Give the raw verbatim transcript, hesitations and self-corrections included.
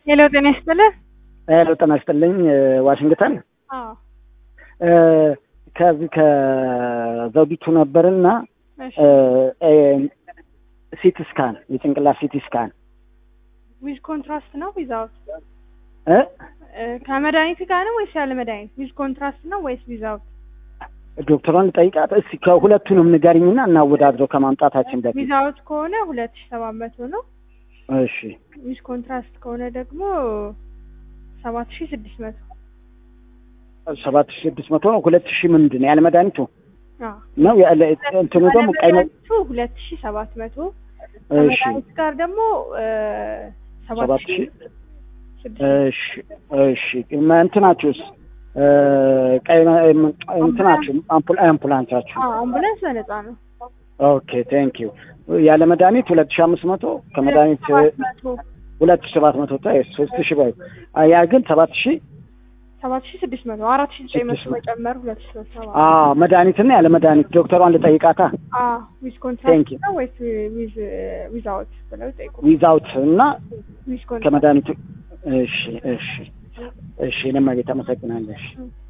ሄሎ ጤና ይስጥልኝ። ሄሎ ጤና ይስጥልኝ። ዋሽንግተን አዎ ከዚህ ከዘውዲቱ ነበርና እሺ ሲቲ ስካን የጭንቅላት ሲቲ ስካን ዊዝ ኮንትራስት ነው ዊዛውት እ ከመድኃኒት ጋር ነው ወይስ ያለ መድኃኒት? ዊዝ ኮንትራስት ነው ወይስ ዊዛውት? ዶክተሯን ልጠይቃት እስኪ ከሁለቱንም ንገሪኝና እናወዳድረው ከማምጣታችን በፊት። ዊዛውት ከሆነ ሁለት ሺህ ሰባት መቶ ነው። እሺ ዊዝ ኮንትራስት ከሆነ ደግሞ ሰባት ሺህ ስድስት መቶ ሰባት ሺህ ስድስት መቶ ነው። ሁለት ሺህ ምንድን ነው ያለ መድኃኒቱ? አዎ ነው ያለ እንትኑ ደግሞ ቀይ ነው ሁለት ሺህ ሰባት መቶ እሺ ከመድኃኒት ጋር ደግሞ ሰባት ሺህ እሺ እሺ እንትናችሁስ ቀይ እንትናችሁ አምፑል አምፑላንሳችሁ? አዎ አምቡላንስ በነፃ ነው። ኦኬ ቴንክ ዩ። ያለ መድኃኒት ሁለት ሺህ አምስት መቶ ከመድኃኒት ሁለት ሺህ ሰባት መቶ ታይ ሶስት ሺህ ባይ ያ ግን ሰባት ሺህ ሰባት ሺህ ስድስት መቶ አራት ሺህ ዘጠኝ መቶ መጨመር ሁለት ሺህ ሰባት አዎ መድኃኒትና ያለ መድኃኒት ዶክተሯን ልጠይቃታ። አዎ ዊዝ ኮንትራክት ነው ወይስ ዊዝ ዊዛውት ብለው ጠይቁ። ዊዛውት እና ዊዝ ኮንትራክት ከመድኃኒቱ እሺ እሺ እሺ ለማግኘት አመሰግናለሁ።